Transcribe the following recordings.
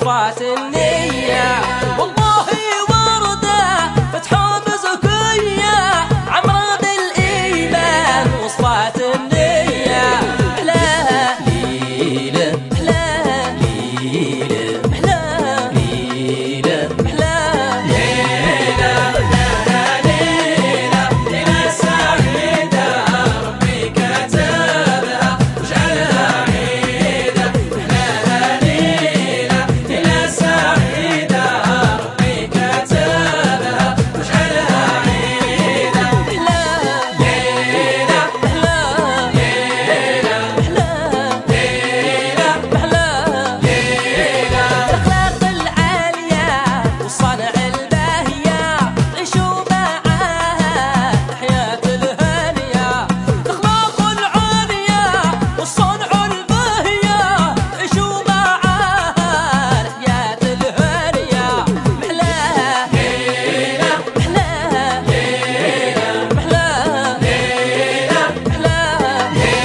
وصفات النية والله وردة فتحوا بزكية عمرة بالإيمان وصفات النية أحلاها ليلة أحلاها ليلة أحلاها ليلة أحلاها ليلة أحلاها ليلة ليلة سعيدة ربي كتبها وجعلها عيدة أحلاها ليلة ليلة سعيدة ربي كتبها وجعلها عيدة أحلاها ليلة أحلاها ليلة أحلاها ليلة أحلاها ليلة الأخلاق العالية والصنع الباهية عيشوا معاها الحياة الهانية الأخلاق العالية والصنع الباهية عيشوا معاها الحياة الهانية محلاها ليلة محلاها ليلة محلاها ليلة محلاها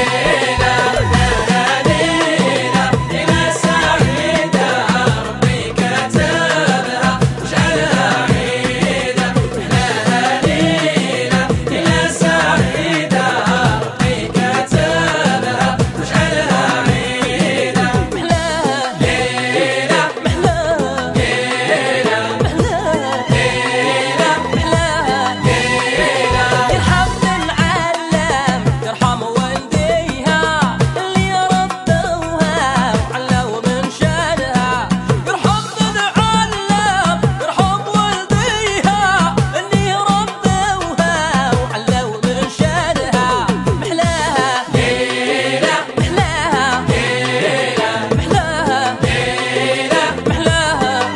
ليلة ليلة ليلة سعيدة ربي كتبها وجعلها عيدة محلاها ليلة ليلة سعيدة ربي كتبها وجعلها عيدة محلاها ليلة محلاها ليلة محلاها ليلة محلاها ليلة يرحم من علم يرحم والديها اللي ربوها وعلوا من شانها يرحم من علم يرحم والديها اللي ربوها وعلوا من شانها محلاها ليلة محلاها ليلة محلاها ليلة محلاها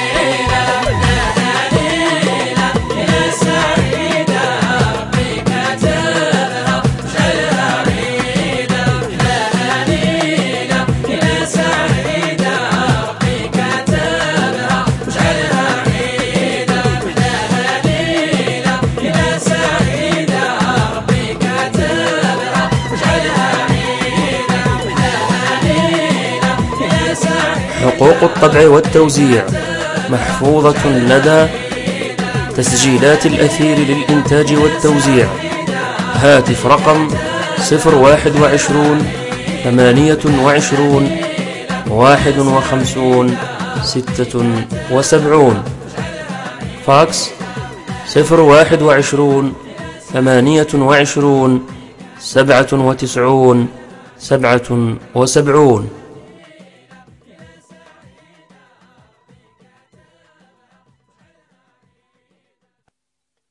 ليلة ليلة ليلة سعيدة ربي كتبها وجعلها عيدة محلاها ليلة ليلة سعيدة ربي كتبها وجعلها عيدة محلاها ليلة ليلة سعيدة ربي كتبها وجعلها عيدة محلاها ليلة ليلة سعيدة. حقوق الطبع والتوزيع محفوظة لدى تسجيلات الأثير للإنتاج والتوزيع. هاتف رقم 021 28 51 76. فاكس 021 28 97 77.